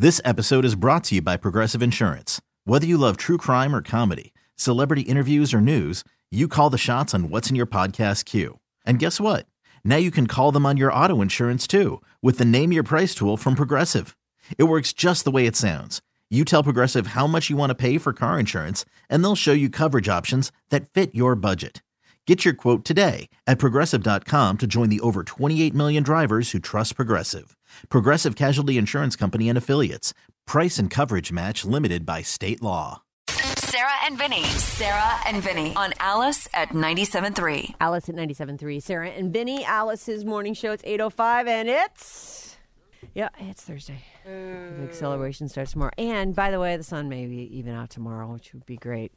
This episode is brought to you by Progressive Insurance. Whether you love true crime or comedy, celebrity interviews or news, you call the shots on what's in your podcast queue. And guess what? Now you can call them on your auto insurance too with the Name Your Price tool from Progressive. It works just the way it sounds. You tell Progressive how much you want to pay for car insurance, and they'll show you coverage options that fit your budget. Get your quote today at Progressive.com to join the over 28 million drivers who trust Progressive. Progressive Casualty Insurance Company and Affiliates. Price and coverage match limited by state law. Sarah and Vinny on Alice at 97.3. Alice at 97.3. Sarah and Vinny, Alice's morning show. It's 8:05 and it's Thursday. The big celebration starts tomorrow. And by the way, the sun may be even out tomorrow, which would be great.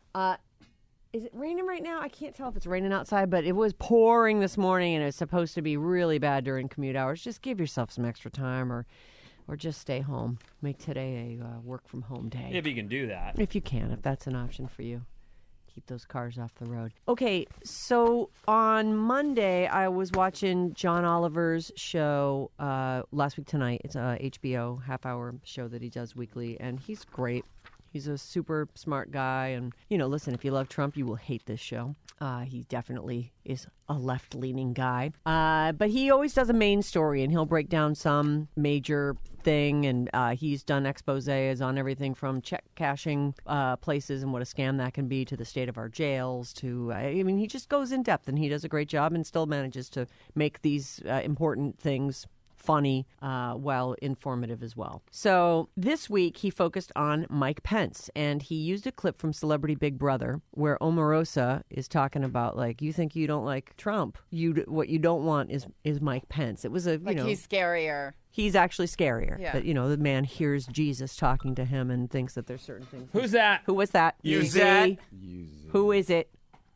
Is it raining right now? I can't tell if it's raining outside, but it was pouring this morning, and it's supposed to be really bad during commute hours. Just give yourself some extra time or just stay home. Make today a work-from-home day. If you can do that. If you can, if that's an option for you. Keep those cars off the road. Okay, so on Monday, I was watching John Oliver's show last week tonight. It's a HBO half-hour show that he does weekly, and he's great. He's a super smart guy. And, listen, if you love Trump, you will hate this show. He definitely is a left-leaning guy. But he always does a main story, and he'll break down some major thing. And he's done exposés on everything from check cashing places and what a scam that can be to the state of our jails to, he just goes in depth, and he does a great job and still manages to make these important things funny while informative as well. So this week he focused on Mike Pence, and he used a clip from Celebrity Big Brother where Omarosa is talking about, like, you think you don't like Trump. What you don't want is Mike Pence. It was he's scarier. He's actually scarier. Yeah. But, the man hears Jesus talking to him and thinks that there's certain things. Who's that? Who was that? Use it. Who is it?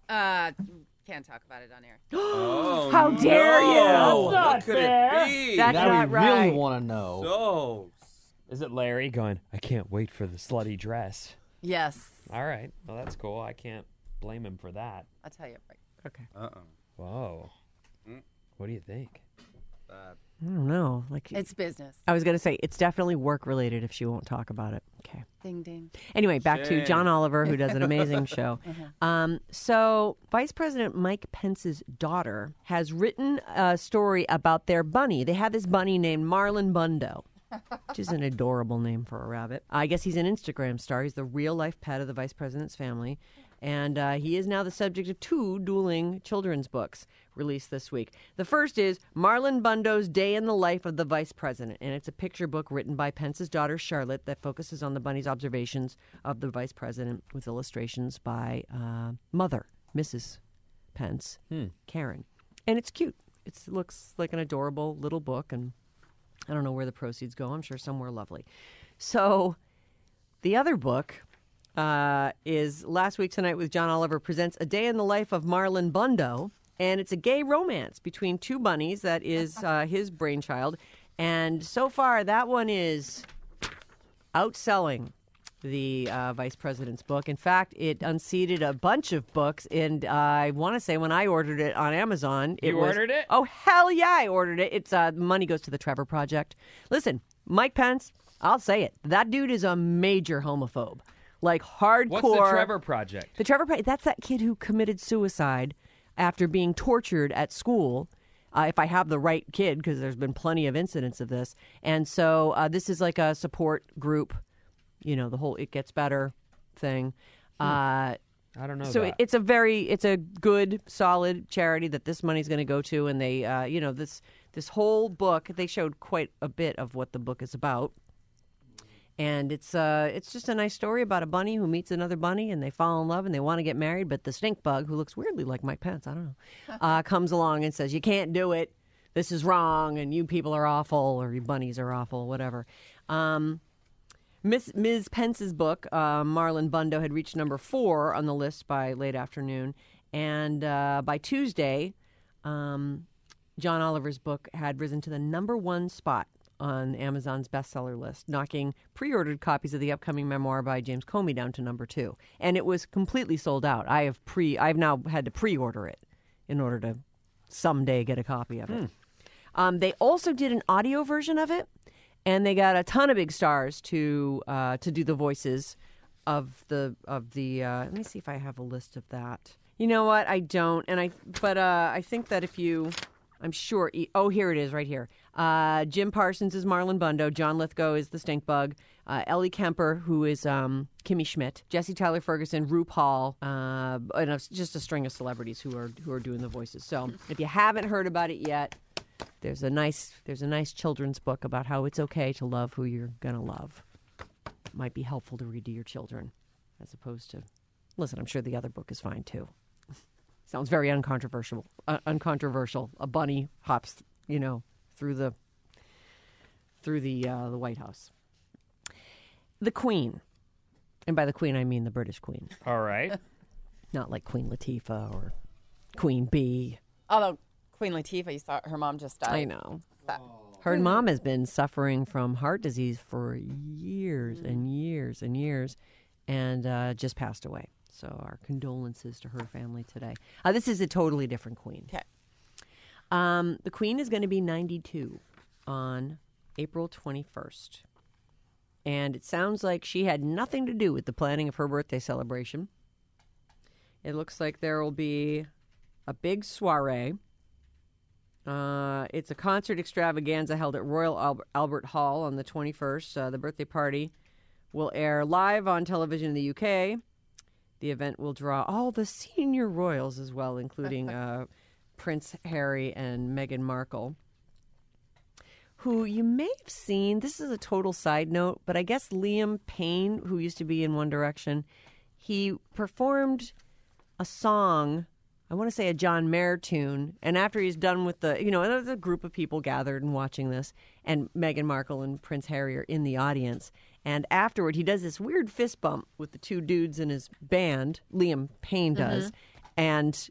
Can't talk about it on air. Oh, How dare you? no. That's not What could fair. it be? That's Now not we right. really want to know. So, is it Larry going, I can't wait for the slutty dress? Yes. All right. Well, that's cool. I can't blame him for that. I'll tell you right. Okay. Whoa. What do you think? I don't know. It's business. I was going to say, it's definitely work-related if she won't talk about it. Okay. Ding, ding. Anyway, back to Shame. John Oliver, who does an amazing show. So Vice President Mike Pence's daughter has written a story about their bunny. They have this bunny named Marlon Bundo, which is an adorable name for a rabbit. I guess he's an Instagram star. He's the real-life pet of the Vice President's family. And he is now the subject of 2 dueling children's books released this week. The first is Marlon Bundo's Day in the Life of the Vice President, and it's a picture book written by Pence's daughter, Charlotte, that focuses on the bunny's observations of the Vice President with illustrations by mother, Mrs. Pence, Karen. And it's cute. It looks like an adorable little book, and I don't know where the proceeds go. I'm sure somewhere lovely. So the other book is Last Week Tonight with John Oliver presents A Day in the Life of Marlon Bundo, and it's a gay romance between 2 bunnies that is his brainchild, and so far that one is outselling the Vice President's book. In fact, it unseated a bunch of books, and I want to say when I ordered it on Amazon, ordered it? Oh, hell yeah, I ordered it. It's money goes to the Trevor Project. Listen, Mike Pence, I'll say it, that dude is a major homophobe. Like hardcore. What's the Trevor Project? The Trevor Project, that's that kid who committed suicide after being tortured at school. If I have the right kid, because there's been plenty of incidents of this. And so this is like a support group, the whole It Gets Better thing. I don't know So that. it's a good, solid charity that this money's going to go to. And they, this whole book, they showed quite a bit of what the book is about. And it's just a nice story about a bunny who meets another bunny, and they fall in love, and they want to get married. But the stink bug, who looks weirdly like Mike Pence, I don't know, comes along and says, you can't do it. This is wrong, and you people are awful, or you bunnies are awful, whatever. Ms. Pence's book, Marlon Bundo, had reached number 4 on the list by late afternoon. And by Tuesday, John Oliver's book had risen to the number 1 spot on Amazon's bestseller list, knocking pre-ordered copies of the upcoming memoir by James Comey down to number 2. And it was completely sold out. I've now had to pre-order it in order to someday get a copy of it. They also did an audio version of it, And they got a ton of big stars to do the voices of the. Let me see if I have a list of that. You know what? I don't, but I think that if you, I'm sure. Here it is, right here. Jim Parsons is Marlon Bundo. John Lithgow is the Stink Bug. Ellie Kemper, who is Kimmy Schmidt. Jesse Tyler Ferguson, RuPaul, and just a string of celebrities who are doing the voices. So if you haven't heard about it yet. There's a nice children's book about how it's okay to love who you're gonna love. It might be helpful to read to your children, as opposed to, listen. I'm sure the other book is fine too. Sounds very uncontroversial. Uncontroversial. A bunny hops, through the White House. The Queen, and by the Queen I mean the British Queen, All right. not like Queen Latifah or Queen Bee. Although Queen Latifah, you saw her mom just died. I know. Her mom has been suffering from heart disease for years and years and years, and just passed away. So our condolences to her family today. This is a totally different queen. Okay. The queen is going to be 92 on April 21st. And it sounds like she had nothing to do with the planning of her birthday celebration. It looks like there will be a big soiree. It's a concert extravaganza held at Royal Albert Hall on the 21st. The birthday party will air live on television in the UK. The event will draw all the senior royals as well, including Prince Harry and Meghan Markle, who you may have seen. This is a total side note, but I guess Liam Payne, who used to be in One Direction, he performed a song, I want to say a John Mayer tune, and after he's done with there's a group of people gathered and watching this, and Meghan Markle and Prince Harry are in the audience, and afterward he does this weird fist bump with the two dudes in his band, Liam Payne does, and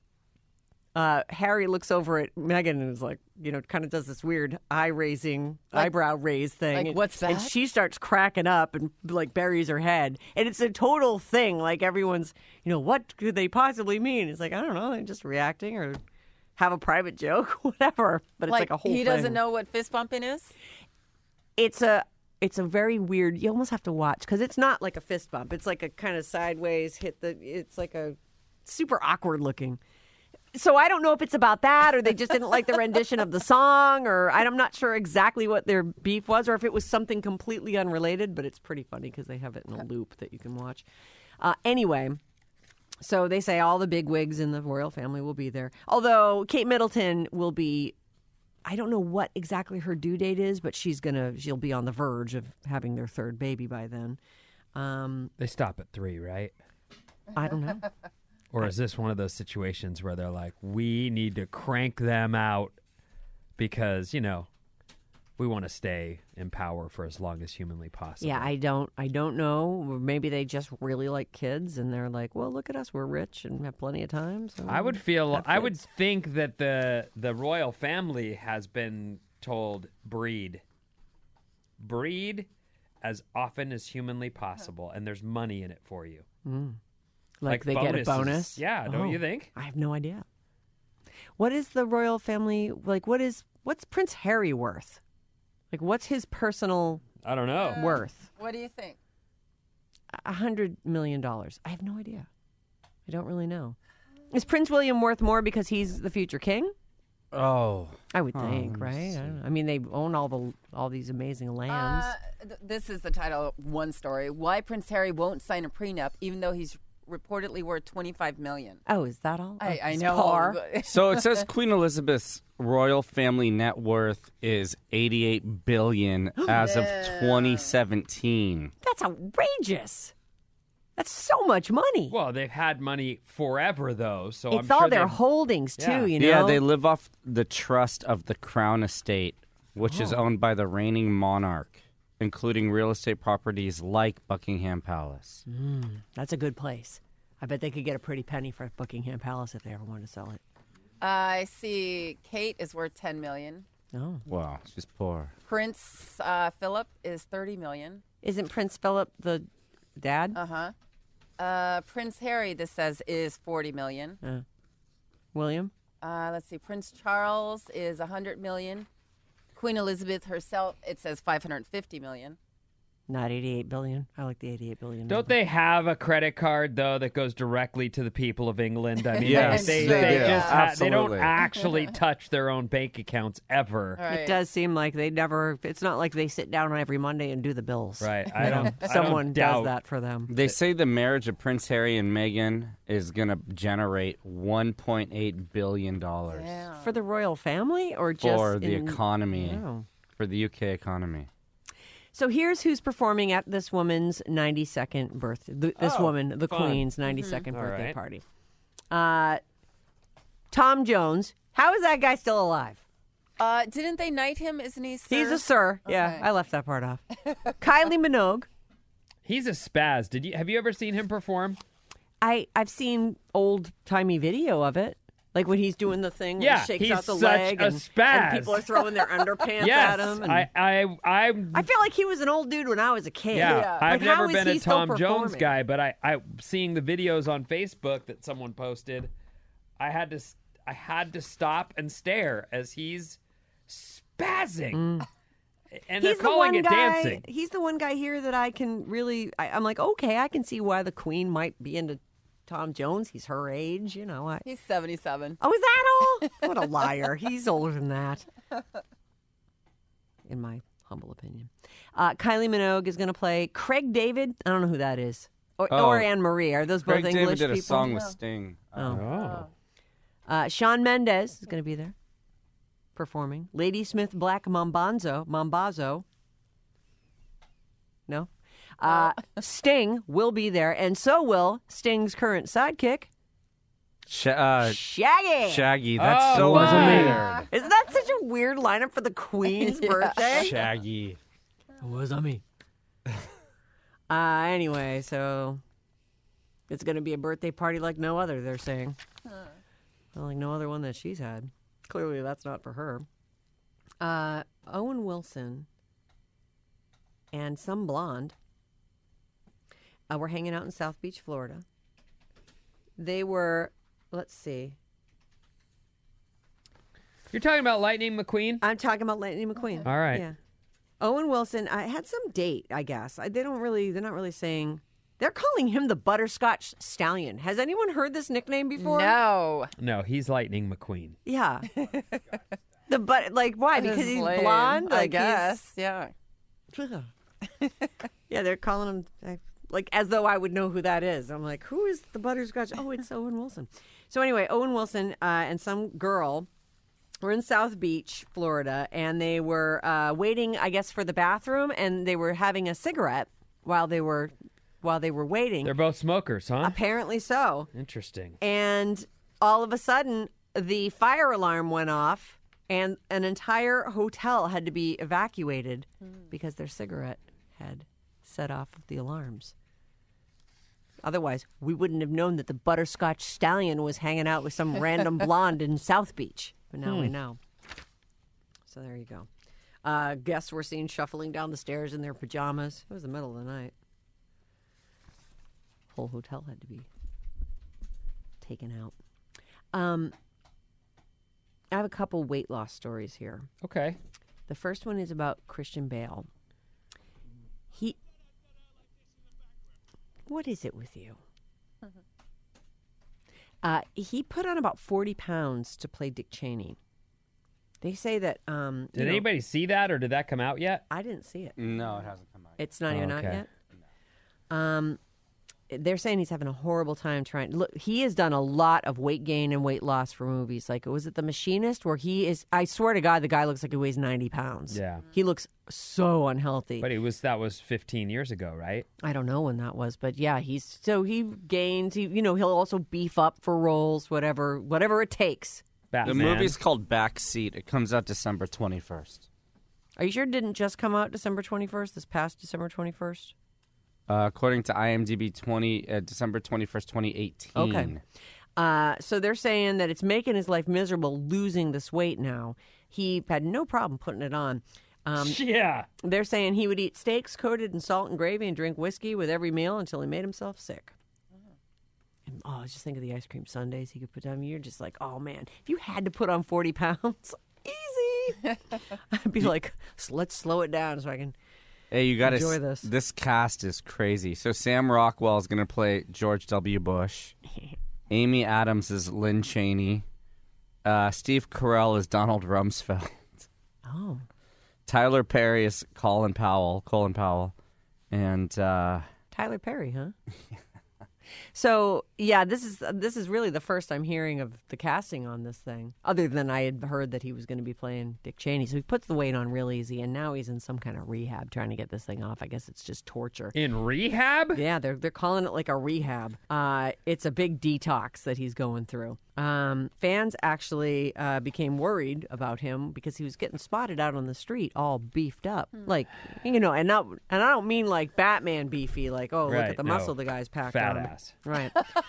Harry looks over at Meghan and is like, kind of does this weird eyebrow raise thing. Like, what's that? And she starts cracking up and buries her head. And it's a total thing. Like everyone's, what could they possibly mean? It's like, I don't know. They're just reacting or have a private joke, whatever. But it's like a whole thing. He doesn't know what fist bumping is? It's a very weird, you almost have to watch because it's not like a fist bump. It's like a kind of sideways it's like a super awkward looking. So I don't know if it's about that or they just didn't like the rendition of the song or I'm not sure exactly what their beef was or if it was something completely unrelated, but it's pretty funny because they have it in a loop that you can watch. Anyway, so they say all the bigwigs in the royal family will be there. Although Kate Middleton will be, I don't know what exactly her due date is, but she'll be on the verge of having their third baby by then. They stop at 3, right? I don't know. Or is this one of those situations where they're like, we need to crank them out because, we want to stay in power for as long as humanly possible. Yeah, I don't know. Maybe they just really like kids and they're like, well, look at us. We're rich and have plenty of time. So I would think that the royal family has been told breed as often as humanly possible. And there's money in it for you. Mm. Like they bonuses. get a bonus? Yeah, don't you think? I have no idea. What is the royal family, what's Prince Harry worth? Like, what's his personal I don't know. worth? What do you think? $100 million. I have no idea. I don't really know. Is Prince William worth more because he's the future king? Oh. I would think, right? I don't know. I mean, they own all these amazing lands. This is the title of one story. Why Prince Harry won't sign a prenup even though he's reportedly worth $25 million. Oh, is that all? I It's know. par? So it says Queen Elizabeth's royal family net worth is $88 billion as of 2017. That's outrageous. That's so much money. Well, they've had money forever, though. So It's I'm sure all their they've- holdings, too, Yeah. you know? Yeah, they live off the trust of the Crown Estate, which is owned by the reigning monarch, including real estate properties like Buckingham Palace. That's a good place. I bet they could get a pretty penny for Buckingham Palace if they ever wanted to sell it. I see Kate is worth $10 million. Oh. Wow, she's poor. Prince Philip is $30 million. Isn't Prince Philip the dad? Prince Harry, this says, is $40 million. William? Let's see. Prince Charles is $100 million. Queen Elizabeth herself, it says $550 million. Not $88 billion. I like the $88 billion. Don't they have a credit card though that goes directly to the people of England? I mean, Yes, they they do. just they don't Absolutely. actually touch their own bank accounts ever. Right. It does seem like they never. It's not like they sit down on every Monday and do the bills. Right. I don't. Someone I don't does doubt. that for them. They say the marriage of Prince Harry and Meghan is going to generate $1.8 billion Yeah. For the royal family, or just for the in- economy, Oh. for the UK economy. So here's who's performing at this woman's 92nd birthday. This woman, the fun. Queen's 92nd All birthday right. party. Tom Jones. How is that guy still alive? Didn't they knight him? Isn't he sir? He's a sir. Yeah, Okay. I left that part off. Kylie Minogue. He's a spaz. Have you ever seen him perform? I've seen old timey video of it, like when he's doing the thing, when Yeah, he shakes he's out the such leg, a and spaz. people are throwing their underpants Yes, at him. And I feel like he was an old dude when I was a kid. Yeah, Yeah. I've Like, how never is been he a still Tom Jones performing? guy, but I seeing the videos on Facebook that someone posted, I had to stop and stare as he's spazzing, and they're He's the calling one it guy. dancing. He's the one guy here that I can really. I'm like, okay, I can see why the Queen might be into Tom Jones. He's her age, you know. He's 77. Oh, is that all? What a liar! He's older than that, in my humble opinion. Kylie Minogue is going to play Craig David. I don't know who that is, or Anne Marie. Are those both Craig English David did a people? song with Sting. Oh, Shawn Mendes is going to be there performing. Ladysmith Black Mambazo. No. Sting will be there, and so will Sting's current sidekick, Shaggy. Shaggy. That's Oh, so wow. weird. Isn't that such a weird lineup for the Queen's birthday? Shaggy. Was on me. Anyway, so it's going to be a birthday party like no other, they're saying. Well, like no other one that she's had. Clearly, that's not for her. Owen Wilson and some blonde were hanging out in South Beach, Florida. They were, let's see. you're talking about Lightning McQueen? I'm talking about Lightning McQueen. All right. Yeah. Owen Wilson had some date, I guess. They're not really saying. They're calling him the Butterscotch Stallion. Has anyone heard this nickname before? No. No, he's Lightning McQueen. Yeah. Why? Because he's Lame, blonde? I Like, guess. Yeah. Yeah, they're calling him as though I would know who that is. I'm like, who is the Butterscotch? Oh, it's Owen Wilson. So anyway, Owen Wilson and some girl were in South Beach, Florida, and they were waiting, I guess, for the bathroom, and they were having a cigarette while they were waiting. They're both smokers, huh? Apparently so. Interesting. And all of a sudden, the fire alarm went off, and an entire hotel had to be evacuated because their cigarette had set off the alarms. Otherwise, we wouldn't have known that the Butterscotch Stallion was hanging out with some random blonde in South Beach. But now we know. So there you go. Guests were seen shuffling down the stairs in their pajamas. It was the middle of the night. Whole hotel had to be taken out. I have a couple weight loss stories here. Okay. The first one is about Christian Bale. What is it with you? He put on about 40 pounds to play Dick Cheney. They say that. Did anybody see that, or did that come out yet? I didn't see it. No, it hasn't come out. It's not even out okay. yet. They're saying he's having a horrible time trying. Look, he has done a lot of weight gain and weight loss for movies. Like, was it The Machinist, where he is? I swear to God, the guy looks like he weighs 90 pounds. Yeah. He looks so unhealthy. But that was 15 years ago, right? I don't know when that was, but yeah, he gains. He'll also beef up for roles, whatever it takes. The Batman. movie's called Backseat. It comes out December 21st. Are you sure it didn't just come out December 21st? This past December 21st? According to IMDb, December 21st, 2018. Okay. So they're saying that it's making his life miserable losing this weight now. He had no problem putting it on. Yeah. They're saying he would eat steaks coated in salt and gravy and drink whiskey with every meal until he made himself sick. And, just think of the ice cream sundaes he could put on. You're just like, oh, man, if you had to put on 40 pounds, easy. I'd be like, let's slow it down so I can Hey, you got to enjoy this. This cast is crazy. So Sam Rockwell is going to play George W. Bush. Amy Adams is Lynn Cheney. Steve Carell is Donald Rumsfeld. Oh. Tyler Perry is Colin Powell. And Tyler Perry, huh? So, yeah, this is really the first I'm hearing of the casting on this thing, other than I had heard that he was going to be playing Dick Cheney. So he puts the weight on real easy, and now he's in some kind of rehab trying to get this thing off. I guess it's just torture. In rehab? Yeah, they're calling it like a rehab. It's a big detox that he's going through. Fans actually became worried about him because he was getting spotted out on the street all beefed up. Like, and I don't mean like Batman beefy, like, oh, look at the muscle the guy's packed Fat on. ass. Right.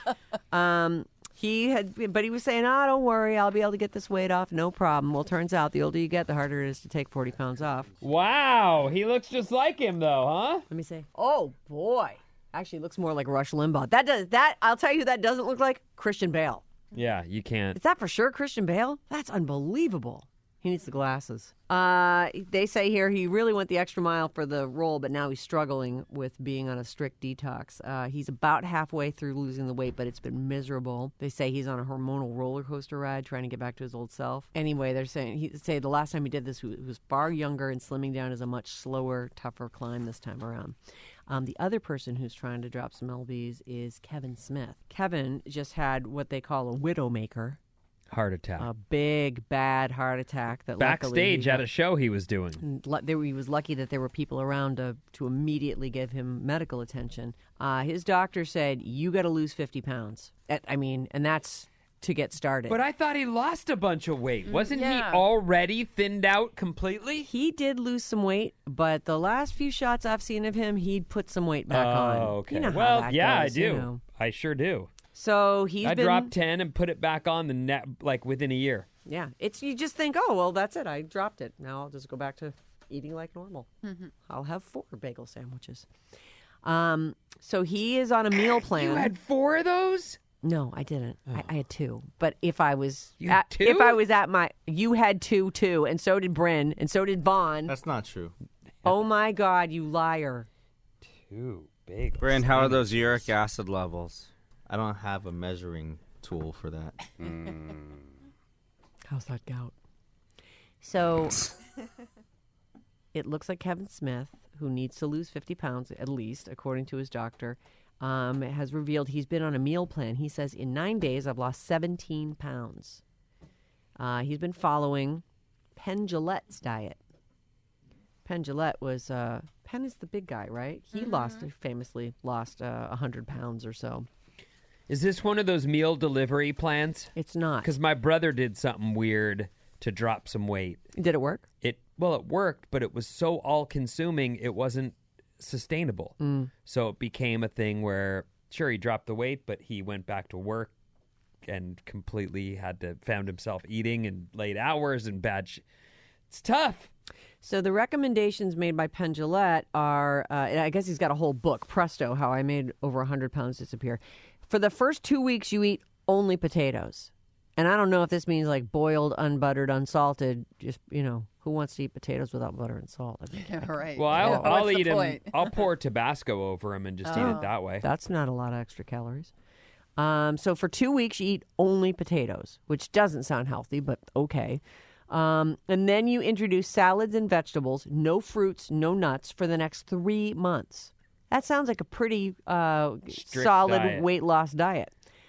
He was saying, don't worry, I'll be able to get this weight off, no problem. Well, turns out the older you get, the harder it is to take 40 pounds off. Wow, he looks just like him, though, huh? Let me see. Oh, boy. Actually, looks more like Rush Limbaugh. I'll tell you, that doesn't look like Christian Bale. Yeah, you can't. Is that for sure Christian Bale? That's unbelievable. He needs the glasses. They say here he really went the extra mile for the role, but now he's struggling with being on a strict detox. He's about halfway through losing the weight, but it's been miserable. They say he's on a hormonal roller coaster ride trying to get back to his old self. Anyway, they say the last time he did this, he was far younger, and slimming down is a much slower, tougher climb this time around. The other person who's trying to drop some lbs is Kevin Smith. Kevin just had what they call a widowmaker. Heart attack. A big, bad heart attack that Backstage at a show he was doing. He was lucky that there were people around to immediately give him medical attention. His doctor said, you got to lose 50 pounds. And that's to get started. But I thought he lost a bunch of weight. Wasn't yeah. he already thinned out completely? He did lose some weight, but the last few shots I've seen of him, he'd put some weight back on. Oh, okay. You know how Well, that yeah, goes, I do. you know. I sure do. So I been... dropped 10 and put it back on the net like within a year. Yeah, you just think, oh, well, that's it. I dropped it. Now I'll just go back to eating like normal. Mm-hmm. I'll have 4 bagel sandwiches. So he is on a meal plan. You had 4 of those? No, I didn't. Oh. I had 2. But if I was you had 2? If I was at my, you had 2 too, and so did Bryn, and so did Vaughn. That's not true. Oh my God, you liar! 2 bagels. Bryn, how are those uric acid levels? I don't have a measuring tool for that. How's that gout? So it looks like Kevin Smith, who needs to lose 50 pounds at least, according to his doctor, has revealed he's been on a meal plan. He says, in 9 days, I've lost 17 pounds. He's been following Penn Jillette's diet. Penn Jillette was, Penn is the big guy, right? He famously lost 100 pounds or so. Is this one of those meal delivery plans? It's not. Because my brother did something weird to drop some weight. Did it work? It worked, but it was so all-consuming, it wasn't sustainable. So it became a thing where, sure, he dropped the weight, but he went back to work and completely found himself eating in late hours and bad It's tough. So the recommendations made by Penn Jillette are, I guess he's got a whole book, Presto, How I Made Over 100 Pounds Disappear. For the first 2 weeks, you eat only potatoes. And I don't know if this means like boiled, unbuttered, unsalted. Just, who wants to eat potatoes without butter and salt? I mean, Yeah, right. Well, Yeah, I'll what's eat the him. point? I'll pour Tabasco over him and just eat it that way. That's not a lot of extra calories. So for 2 weeks, you eat only potatoes, which doesn't sound healthy, but okay. And then you introduce salads and vegetables, no fruits, no nuts for the next 3 months. That sounds like a pretty solid diet. weight loss diet.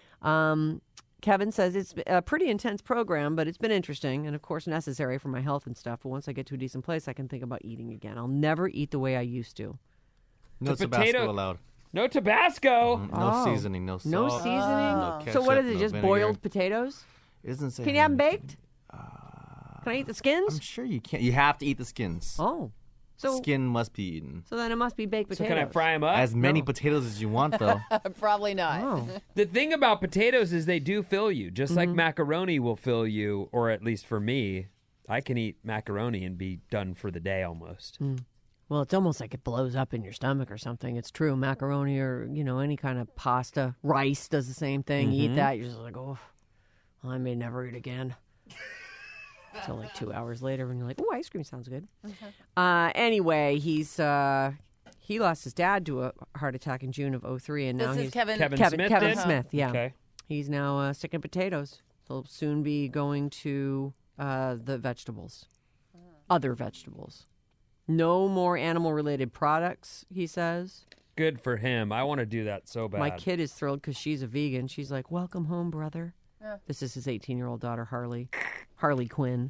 Kevin says it's a pretty intense program, but it's been interesting and, of course, necessary for my health and stuff. But once I get to a decent place, I can think about eating again. I'll never eat the way I used to. No The Tabasco potato- allowed. No Tabasco. No seasoning, no salt. No seasoning? No So what ketchup, is it, no just vinegar. boiled potatoes? It doesn't say. Can you have them how baked? Can I eat the skins? I'm sure you can. You have to eat the skins. Oh. So Skin must be eaten. So then it must be baked So potatoes. can I fry him up? As many potatoes as you want, though. Probably not. Oh. The thing about potatoes is they do fill you, just like macaroni will fill you, or at least for me, I can eat macaroni and be done for the day almost. Well, it's almost like it blows up in your stomach or something. It's true. Macaroni or, any kind of pasta. Rice does the same thing. You eat that, you're just like, oh, I may never eat again. So like 2 hours later, when you're like, "Oh, ice cream sounds good." Anyway, he lost his dad to a heart attack in June of 2003, and now This he's is Kevin. Smith Kevin did? Smith. Yeah, Okay. he's now sticking potatoes. He'll soon be going to the vegetables, other vegetables. No more animal-related products, he says. Good for him. I want to do that so bad. My kid is thrilled because she's a vegan. She's like, "Welcome home, brother." Yeah. This is his 18-year-old daughter, Harley Quinn.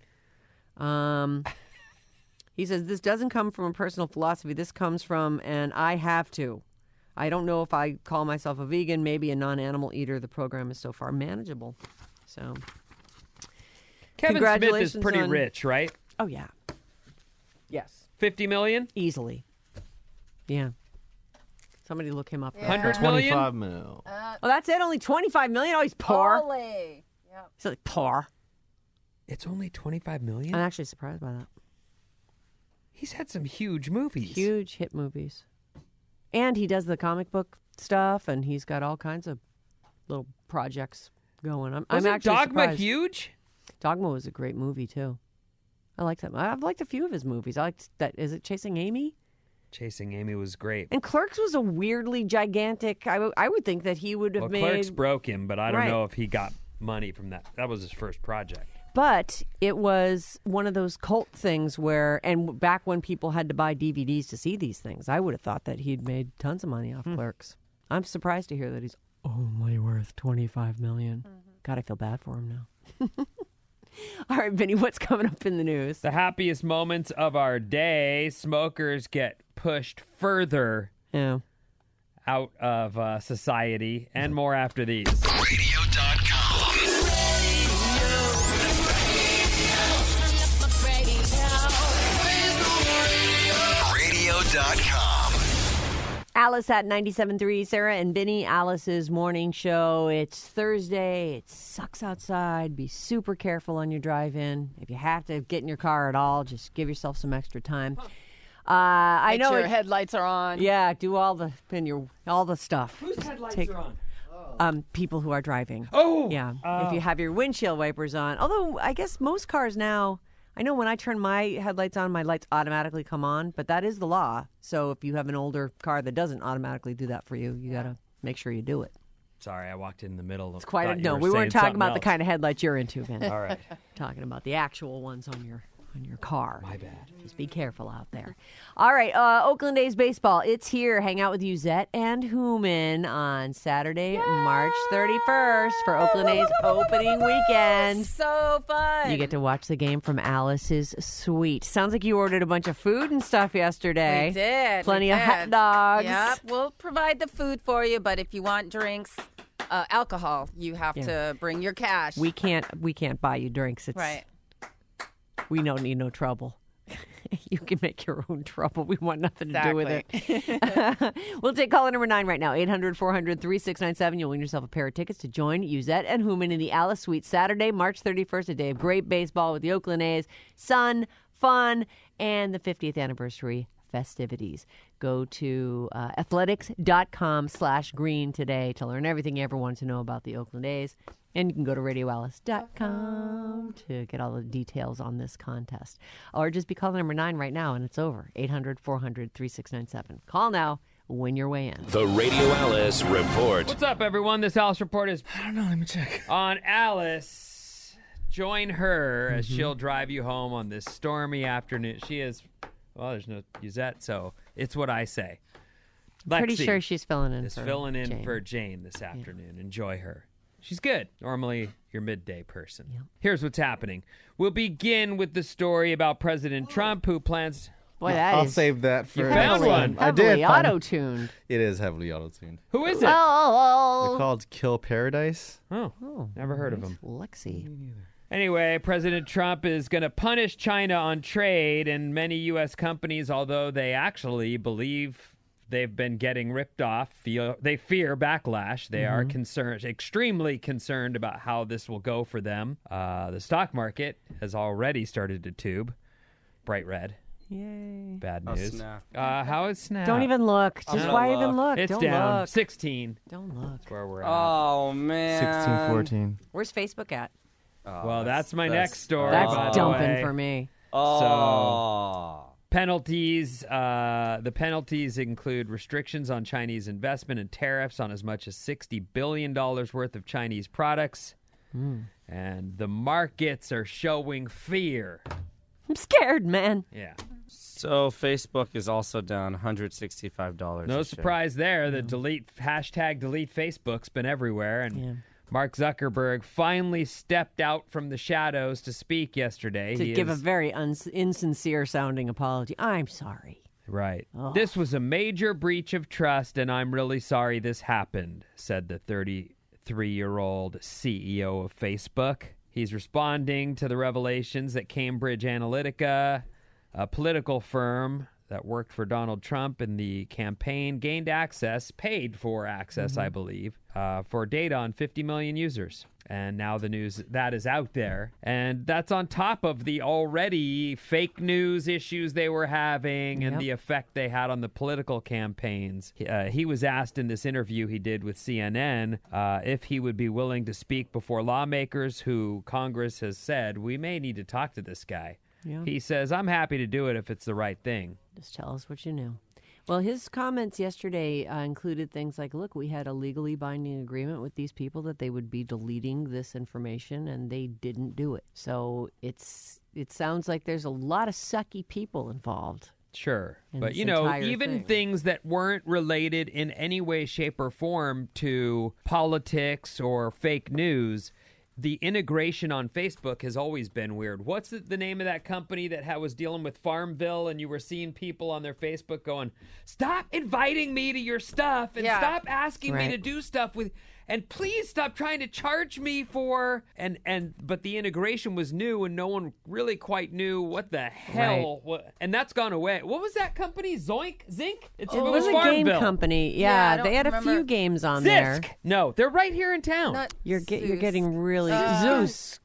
He says, "This doesn't come from a personal philosophy. This comes from an I have to. I don't know if I call myself a vegan, maybe a non-animal eater. The program is so far manageable." So, Kevin Smith is congratulations pretty on- rich, right? oh yeah. Yes. 50 million? Easily. Yeah. Somebody look him up. Yeah. 100 million? 25 mil. Oh, that's it? Only 25 million? Oh, he's poor. Holy. Yep. He's like, poor. It's only 25 million? I'm actually surprised by that. He's had some huge movies. Huge hit movies. And he does the comic book stuff, and he's got all kinds of little projects going. I'm Wasn't actually Dogma surprised. huge? Dogma was a great movie, too. I liked that. I've liked a few of his movies. I liked that. Is it Chasing Amy? Chasing Amy was great. And Clerks was a weirdly gigantic. I would think that he would have Well, made. Clerks broke him, but I don't Right. know if he got money from that. That was his first project. But it was one of those cult things where, and back when people had to buy DVDs to see these things, I would have thought that he'd made tons of money off Clerks. I'm surprised to hear that he's only worth $25 million. God, I feel bad for him now. All right, Vinny, what's coming up in the news? The happiest moments of our day, smokers get pushed further Yeah. out of society, and more after these. Radio.com. Alice at 97.3, Sarah and Vinny, Alice's morning show. It's Thursday. It sucks outside. Be super careful on your drive-in. If you have to get in your car at all, just give yourself some extra time. I Make know. sure your headlights are on. Yeah, do all the stuff. Whose headlights Take- are on? People who are driving. Oh! Yeah. If you have your windshield wipers on. Although I guess most cars now, I know when I turn my headlights on, my lights automatically come on, but that is the law. So if you have an older car that doesn't automatically do that for you, you got to make sure you do it. Sorry, I walked in the middle. It's quite a no. We weren't talking about the kind of headlights you're into, Vin. All right. Talking about the actual ones on your car. My bad. Just be careful out there. All right, Oakland A's baseball. It's here. Hang out with Uzette and Hooman on Saturday, March 31st for Oakland A's opening weekend. So fun. You get to watch the game from Alice's suite. Sounds like you ordered a bunch of food and stuff yesterday. We did. Plenty we of hot did. dogs. Yep. We'll provide the food for you, but if you want drinks, alcohol, you have to bring your cash. We can't buy you drinks. It's, Right. We don't need no trouble. You can make your own trouble. We want nothing to do with it. We'll take caller number 9 right now, 800-400-3697. You'll win yourself a pair of tickets to join Uzette and Hooman in the Alice Suite Saturday, March 31st, a day of great baseball with the Oakland A's, sun, fun, and the 50th anniversary festivities. Go to athletics.com/green today to learn everything you ever wanted to know about the Oakland A's. And you can go to radioalice.com to get all the details on this contest. Or just be caller number 9 right now, and it's over. 800-400-3697. Call now. Win your way in. The Radio Alice Report. What's up, everyone? This Alice Report is I don't know. Let me check. on Alice. Join her as she'll drive you home on this stormy afternoon. She is, well, there's no Uzette, so it's what I say. Pretty Lexi sure she's filling in is for filling in Jane. for Jane this afternoon. Enjoy her. She's good. Normally your midday person. Here's what's happening. We'll begin with the story about President Trump, who plans... Boy, that I'll is save that for You next found time. one. I did heavily find auto-tuned. it. Is heavily auto-tuned. Who is it? They're Oh, called Kill Paradise. Oh, never heard of him. Lexi. Anyway, President Trump is going to punish China on trade, and many U.S. companies, although they actually believe they've been getting ripped off, they fear backlash. They are extremely concerned about how this will go for them. The stock market has already started to tube. Bright red. Yay. Bad Oh, news. snap. How is Snap? Don't even look. Just gonna why look. even look? It's Don't down. look. 16. Don't look. Where we're at. Oh, man. 1614. Where's Facebook at? Well, that's my next story. That's by the dumping way. for me. Oh. Penalties. The penalties include restrictions on Chinese investment and tariffs on as much as $60 billion worth of Chinese products. And the markets are showing fear. I'm scared, man. Yeah. So Facebook is also down $165. No a share. surprise there. The delete Facebook's been everywhere. And Mark Zuckerberg finally stepped out from the shadows to speak yesterday. To give a very insincere-sounding apology. I'm sorry. Right. This was a major breach of trust, and I'm really sorry this happened, said the 33-year-old CEO of Facebook. He's responding to the revelations that Cambridge Analytica, a political firm that worked for Donald Trump in the campaign, paid for access, I believe, for data on 50 million users. And now the news that is out there. And that's on top of the already fake news issues they were having and the effect they had on the political campaigns. He was asked in this interview he did with CNN if he would be willing to speak before lawmakers who Congress has said, we may need to talk to this guy. Yeah. He says, I'm happy to do it if it's the right thing. Just tell us what you knew. Well, his comments yesterday included things like, look, we had a legally binding agreement with these people that they would be deleting this information, and they didn't do it. So it sounds like there's a lot of sucky people involved. Sure. in But, this you know, entire even thing. things that weren't related in any way, shape, or form to politics or fake news, the integration on Facebook has always been weird. What's the name of that company that was dealing with Farmville, and you were seeing people on their Facebook going, stop inviting me to your stuff and stop asking me Right. to do stuff with, and please stop trying to charge me for, but the integration was new and no one really quite knew what the hell, and that's gone away. What was that company? Zinc? It was a game Farmville. company. Yeah, I Yeah, don't they had a remember. few games on there. Zisk. No, they're right here in town. Not You're Zeus. getting really Zeus.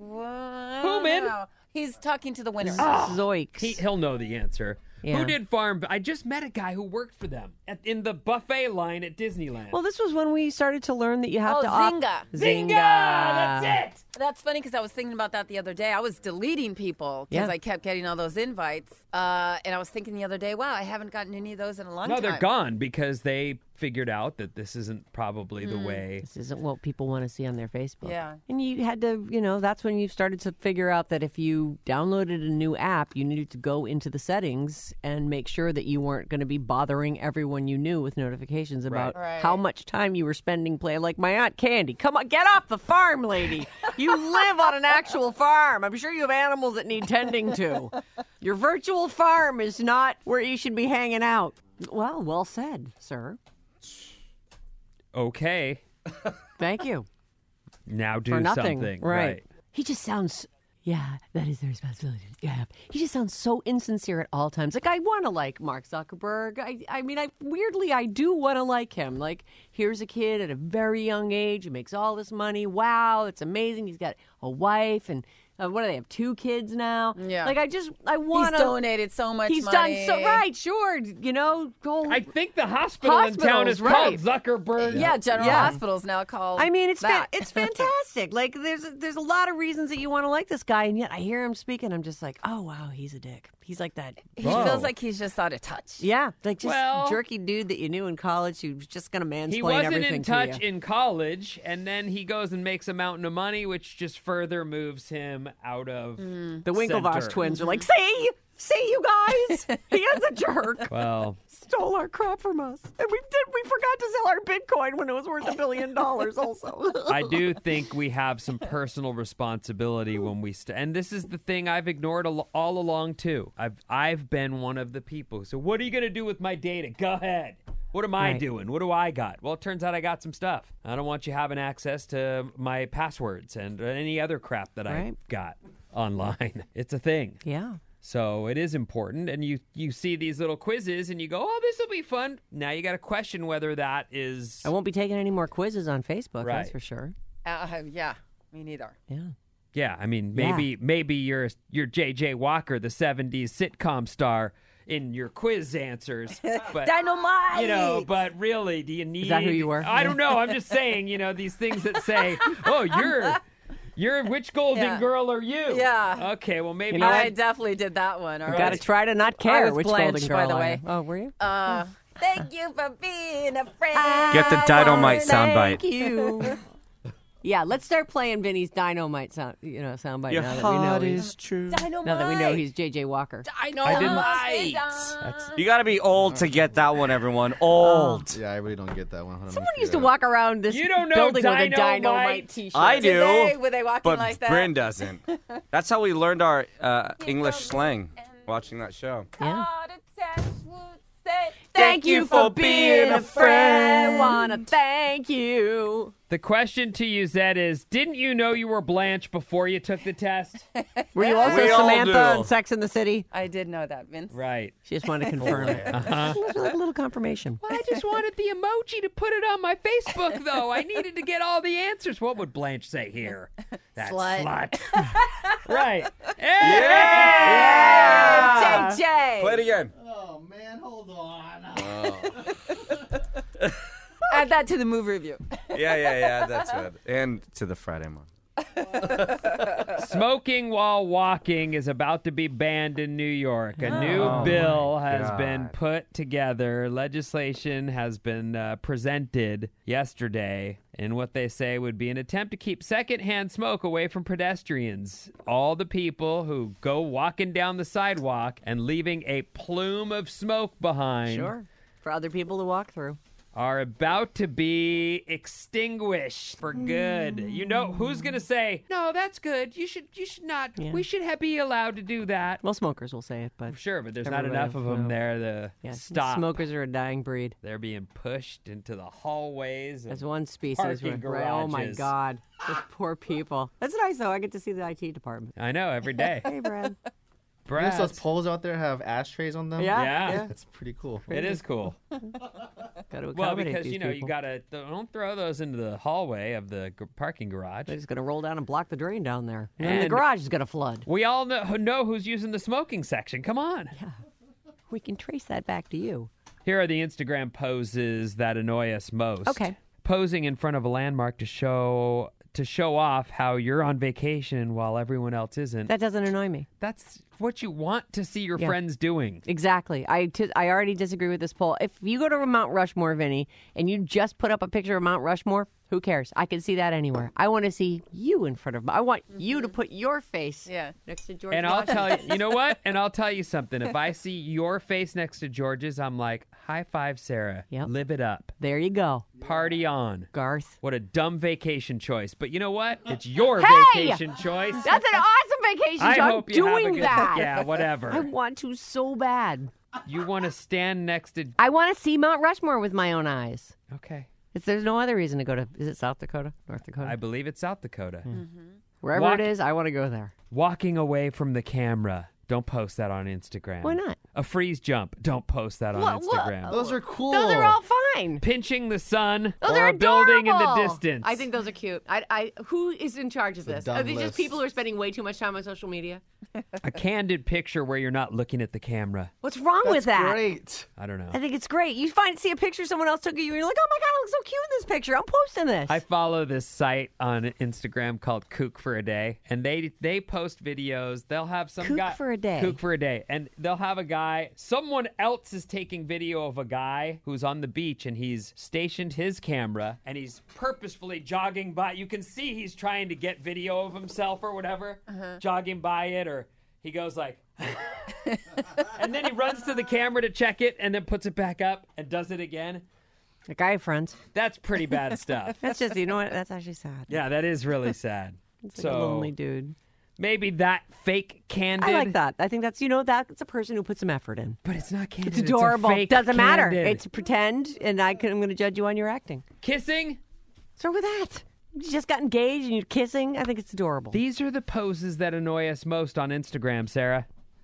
Who man? He's talking to the winner. Zoiks. He'll know the answer. Yeah. Who did Farm? I just met a guy who worked for them in the buffet line at Disneyland. Well, this was when we started to learn that you have to Zynga. Zynga! That's it! That's funny because I was thinking about that the other day. I was deleting people because Yeah. I kept getting all those invites. And I was thinking the other day, wow, I haven't gotten any of those in a long No, time. they're gone because they figured out that this isn't probably the way. This isn't what people want to see on their Facebook. Yeah. And you had to, that's when you started to figure out that if you downloaded a new app, you needed to go into the settings and make sure that you weren't going to be bothering everyone you knew with notifications about Right. how much time you were spending playing. Like my Aunt Candy, come on, get off the farm, lady. You live on an actual farm. I'm sure you have animals that need tending to. Your virtual farm is not where you should be hanging out. Well said, sir. Okay, Thank you. now do For nothing. something. Right. He just sounds, that is the responsibility. Yeah. He just sounds so insincere at all times. Like, I want to like Mark Zuckerberg. I do want to like him. Like, here's a kid at a very young age who makes all this money. Wow, it's amazing. He's got a wife and what do they have? 2 kids now? Yeah. Like, I want He's to. donated so much He's money. done so right, sure. Go. I think the hospital in town is Hospitals, called Zuckerberg. Yeah, General Yeah. Hospital's now called It's that. it's fantastic. Like there's a lot of reasons that you want to like this guy, and yet I hear him speak, and I'm just like, oh wow, he's a dick. He's like that. He feels like he's just out of touch. Yeah, like just Well- jerky dude that you knew in college who was just gonna mansplain He wasn't everything in to touch you. in college, and then he goes and makes a mountain of money, which just further moves him out of The Winklevoss center. twins are like, see you guys, he is a jerk. Well, Stole our crap from us, and we forgot to sell our Bitcoin when it was worth $1 billion. Also, I do think we have some personal responsibility when we and this is the thing I've ignored all along too. I've been one of the people. So what are you going to do with my data? Go ahead. What am I Right. doing? What do I got? Well, it turns out I got some stuff. I don't want you having access to my passwords and any other crap that I Right. got online. It's a thing. yeah. So it is important, and you see these little quizzes, and you go, "Oh, this will be fun." Now you got to question whether that is I won't be taking any more quizzes on Facebook. That's Right. for sure. Yeah, me neither. Yeah. Yeah, I mean, Yeah. maybe you're J.J. Walker, the '70s sitcom star, in your quiz answers, but Dynamite! but really, do you need? that who you were? I don't know. I'm just saying, these things that say, "Oh, You're which Golden Yeah. Girl are you? Yeah. Okay, well maybe You know I what? definitely did that one. All You right. got to try to not I care was which Blanche, Golden Girl by the I way. am. Oh, were you? Thank you for being a friend. Get the Dynamite soundbite. Thank you. Yeah, let's start playing Vinny's Dynamite soundbite Your now that we heart know is true. now that we know he's JJ Walker. Dynamite. You got to be old to get that one, everyone. Old. Yeah, I really don't get that one. Hold on, let me Someone used to figure it walk around this You don't know building with a Dynamite? Dynamite t-shirt. I do. Were they walking But like that? Bryn doesn't. That's how we learned our English slang, watching that show. Yeah. Heart attacks would say, Thank you for being a friend. Wanna thank you. The question to you, Zed, is didn't you know you were Blanche before you took the test? Were you also We all Samantha do. in Sex and the City? I did know that, Vince. Right. She just wanted to confirm it. It was like a little confirmation. Well, I just wanted the emoji to put it on my Facebook, though. I needed to get all the answers. What would Blanche say here? That Slut. Right. Yeah! JJ. Play it again. Oh, man, hold on. Add that to the movie review. Yeah, that's good. And to the Friday month. Smoking while walking is about to be banned in New York. A new bill has been put together. Legislation has been presented yesterday in what they say would be an attempt to keep secondhand smoke away from pedestrians. All the people who go walking down the sidewalk and leaving a plume of smoke behind Sure. For other people to walk through. are about to be extinguished for good. You know who's going to say, "No, that's good. You should not. Yeah. We should be allowed to do that." Well, smokers will say it, but Sure, but there's not Everybody enough of them will. there to yeah, stop. smokers are a dying breed. They're being pushed into the hallways. As and- one species, Parking right? Oh my garages. God, those poor people. That's nice though. I get to see the IT department. I know, every day. Hey, Brad. Brad, Those poles out there have ashtrays on them? Yeah. That's pretty cool. it is cool. Got to accommodate Well, because these you people. gotta don't throw those into the hallway of the parking garage. They're just gonna roll down and block the drain down there, and then the And- garage is gonna flood. We all know who's using the smoking section. Come on. We can trace that back to you. Here are the Instagram poses that annoy us most. Okay. Posing in front of a landmark to show off how you're on vacation while everyone else isn't. That doesn't annoy me. That's what you want to see your Yeah. friends doing. Exactly. I already disagree with this poll. If you go to Mount Rushmore, Vinny, and you just put up a picture of Mount Rushmore, who cares? I can see that anywhere. I want to see you in front of. I want you to put your face Yeah. next to George. And I'll Washington. tell you, you know what? And I'll tell you something. If I see your face next to George's, I'm like, high five, Sarah. Yep. Live it up. There you go, Party on. Garth. What a dumb vacation choice. But you know what? It's your Hey! vacation choice. That's an awesome vacation. I I'm hope you have a doing good that. Yeah, whatever. I want to so bad. You want to stand next to. I want to see Mount Rushmore with my own eyes. Okay. There's no other reason to go to. Is it South Dakota, North Dakota? I believe it's South Dakota. Wherever Walk- it is, I want to go there. Walking away from the camera. Don't post that on Instagram. Why not? A freeze jump. Don't post that on What- Instagram. Those are cool. Those are all fine. Pinching the sun Those or are a building in the adorable. distance. I think those are cute. Who is in charge of this? dumb Are they just list. people who are spending way too much time on social media? a candid picture where you're not looking at the camera. What's wrong That's with that? great. I don't know. I think it's great. You see a picture someone else took of you, and you're like, oh my God, I look so cute in this picture. I'm posting this. I follow this site on Instagram called Kook for a Day, and they post videos. They'll have some Kook guy for a Day. Kook for a Day, and they'll have a guy. Someone else is taking video of a guy who's on the beach, and he's stationed his camera, and he's purposefully jogging by. You can see he's trying to get video of himself or whatever, jogging by it, or he goes like. And then he runs to the camera to check it, and then puts it back up and does it again. Like, I have friends. That's pretty bad stuff. That's just, you know what? That's actually sad. Yeah, that is really sad. It's like a lonely dude. Maybe that fake candid. I like that. I think that's, that's a person who puts some effort in. But it's not candid. It's adorable. a fake Doesn't matter. candid. It's pretend, and I'm going to judge you on your acting. Kissing. What's wrong with that? You just got engaged and you're kissing. I think it's adorable. These are the poses that annoy us most on Instagram, Sarah.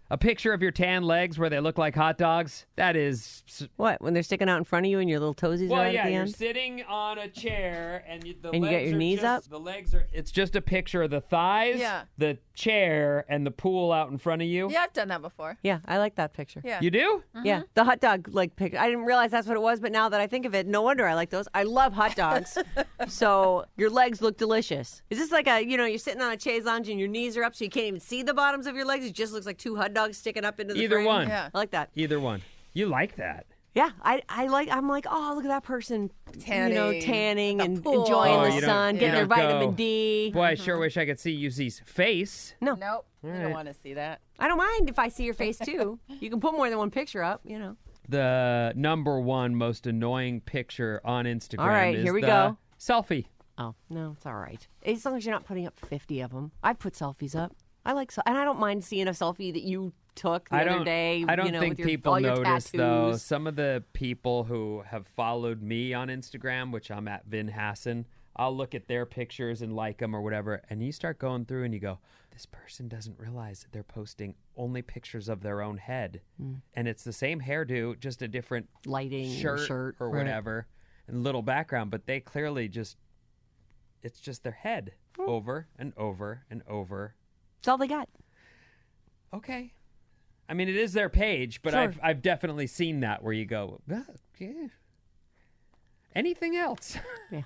A picture of your tan legs where they look like hot dogs. That is... What, when they're sticking out in front of you and your little toesies Well, are out yeah, at the you're end? sitting on a chair and the And you legs get your are knees just, up? The legs are... It's just a picture of the thighs, Yeah. the chair, and the pool out in front of you. Yeah, I've done that before. Yeah, I like that picture. Yeah. You do? Yeah, the hot dog like picture. I didn't realize that's what it was, but now that I think of it, no wonder I like those. I love hot dogs. So your legs look delicious. Is this like you're sitting on a chaise lounge and your knees are up so you can't even see the bottoms of your legs? It just looks like two hot dogs sticking up into the Either frame? one. Yeah. I like that. Either one. You like that. Yeah, I'm like, oh, look at that person, tanning The and pool. enjoying Oh, the you don't- sun, you getting their don't vitamin go. D. Boy, I sure wish I could see Yuzi's face. Nope. You right. don't want to see that. I don't mind if I see your face too. You can put more than one picture up, The number one most annoying picture on Instagram All right, is here we the go. selfie. Oh, no, it's all right. As long as you're not putting up 50 of them. I put selfies up. I like, and I don't mind seeing a selfie that you took the other day. I don't think with your, people all your notice, tattoos. though. Some of the people who have followed me on Instagram, which I'm at Vin Hassan, I'll look at their pictures and like them or whatever, and you start going through and you go, this person doesn't realize that they're posting only pictures of their own head. And it's the same hairdo, just a different Lighting, shirt or right. whatever, and little background, but they clearly it's just their head over and over and over. That's all they got. Okay. I mean, it is their page, but Sure. I've definitely seen that where you go, yeah. Anything else? Yeah.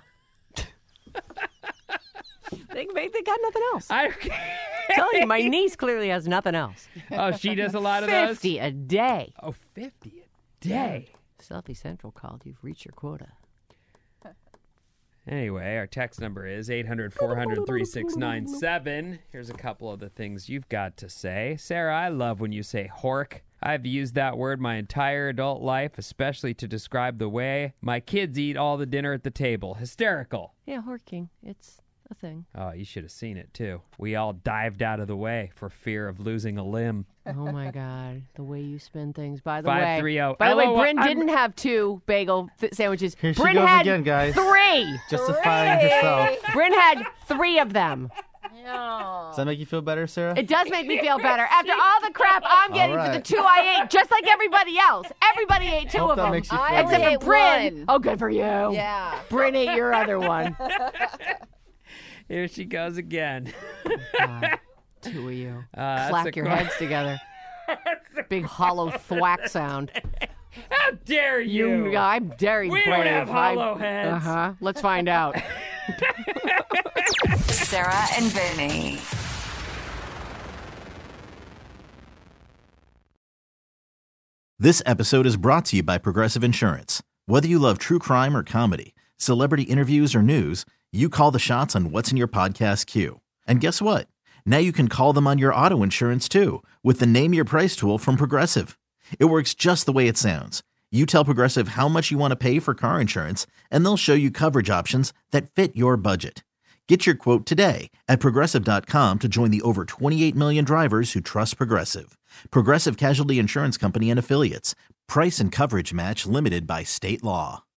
they got nothing else. I Tell you, my niece clearly has nothing else. Oh, she does a lot of those? 50 a day. Oh, 50 a day. Selfie Central called. You've reached your quota. Anyway, our text number is 800-400-3697. Here's a couple of the things you've got to say. Sarah, I love when you say hork. I've used that word my entire adult life, especially to describe the way my kids eat all the dinner at the table. Hysterical. Yeah, horking. It's a thing. Oh, you should have seen it, too. We all dived out of the way for fear of losing a limb. Oh, my God. The way you spin things. By the 530. By the way, LOL, Bryn I'm- didn't have 2 bagel sandwiches. Here she Bryn goes had again, guys. 3. Justifying herself. Bryn had 3 of them. No. Does that make you feel better, Sarah? It does make me feel better. After all the crap I'm getting All for the right. 2 I ate, just like everybody else. Everybody ate 2 Hope of that them. makes you feel I better. Except ate for Bryn. one. Oh, good for you. Yeah. Bryn ate your other one. Here she goes again. God, 2 of you. That's Clack a your que- heads together. Big hollow thwack sound. How dare you? I'm very We brave. don't have hollow heads. Uh-huh. Let's find out. Sarah and Vinny. This episode is brought to you by Progressive Insurance. Whether you love true crime or comedy, celebrity interviews or news, you call the shots on what's in your podcast queue. And guess what? Now you can call them on your auto insurance too with the Name Your Price tool from Progressive. It works just the way it sounds. You tell Progressive how much you want to pay for car insurance, and they'll show you coverage options that fit your budget. Get your quote today at Progressive.com to join the over 28 million drivers who trust Progressive. Progressive Casualty Insurance Company and Affiliates. Price and coverage match limited by state law.